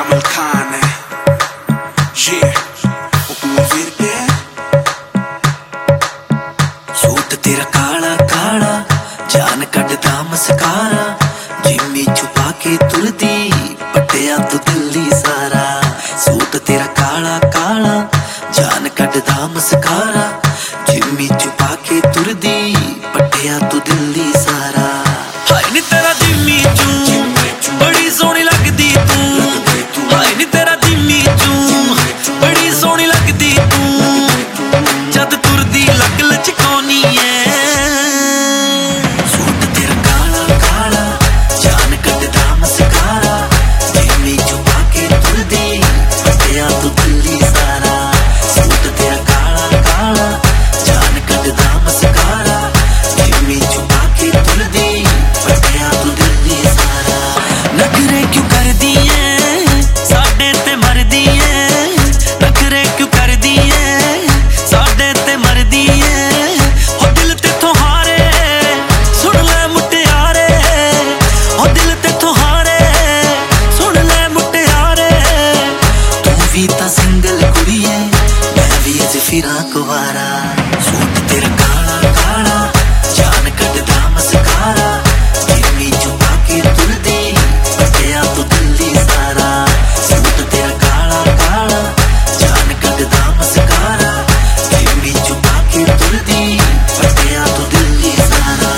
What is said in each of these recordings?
Camel Khan है ये फिर पे सूट तेरा काला काला जान कटदा मस्कारा जिम्मी छुपा के तुरदी पटिया तू दिल्ली सारा सूट तेरा काला काला जान कटदा मस्कारा जिम्मी छुपा के तुरदी पटिया तू दिल्ली सारा हाय नी तेरा जिम्मी चू बड़ी सोहनी लगदी तू हाय नी तेरा जिम्मी चू बड़ी सोहनी लगदी तू जद तुरदी लग लचकानी है सूट तेरा काला काला जान कटदा मस्कारा जिम्मी छुपा के तुरदी पटिया तू दिल्ली सारा सूट तेरा काला काला जान कटदा मस्कारा जिम्मी छुपा के तुरदी पटिया तू दिल्ली सारा नखरे क्यों करदी है साडे ते मरदी है नखरे क्यों करदी है साडे ते मरदी है ओ दिल तेथों हारे सुन ले मुटियारे ओ दिल तेथों हारे सुन ले मुटियारे तू भी तां सिंगल कुड़ी है मैं भी अज फिरां कुवारा सूट तेरा काला काला जान कटदा मस्कारा जिम्मी छुपा के तुरदी पटिया तू दिल्ली सारा सूट तेरा काला काला जान कटदा मस्कारा जिम्मी छुपा के तुरदी पटिया तू दिल्ली सारा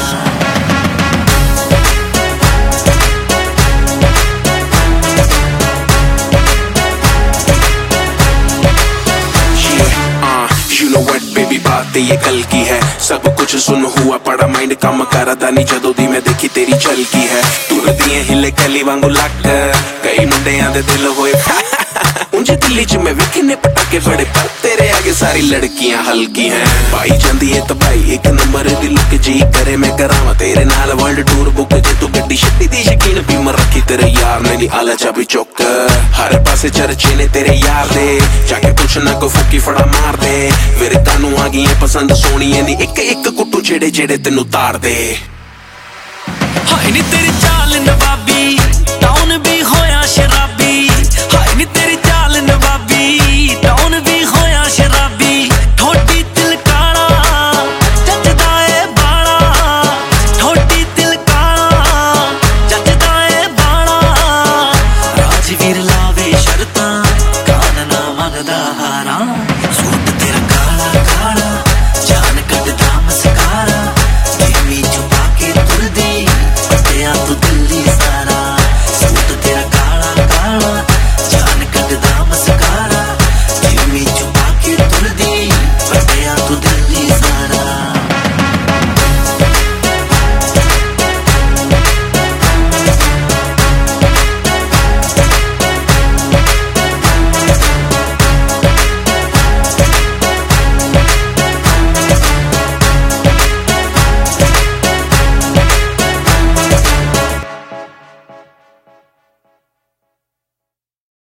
You know what baby बात ये कल की है सब कुछ सुन हुआ पड़ा माइंड काम करदा नहीं जदों दी मैं देखी तेरी चल की है तुरदियां हिले कली वांगू लक कई मुंडियां दे दिल होए उंज दिल्ली च मैं विखने पटाके बड़े पर तेरे आगे सारी लड़कियां हल्की हैं पाई जांदी है तबाई एक नंबर दी लुक जी करे मैं करावां तेरे नाल वर्ल्ड टूर बुक जे तू गड्डी शट्टी दी शकीन भी मैं रखी तेरे यार ने नी आला चाबी चौक हर पासे चर्चे ने तेरे यार दे जाके कुछ ना को फुकी फड़ा मार दे मेरे कानू आ गई पसंद सोनिए दी एक एक कुट्टू जेड़े जेड़े तेनू तार दे हाय नी तेरी चाल नवाबी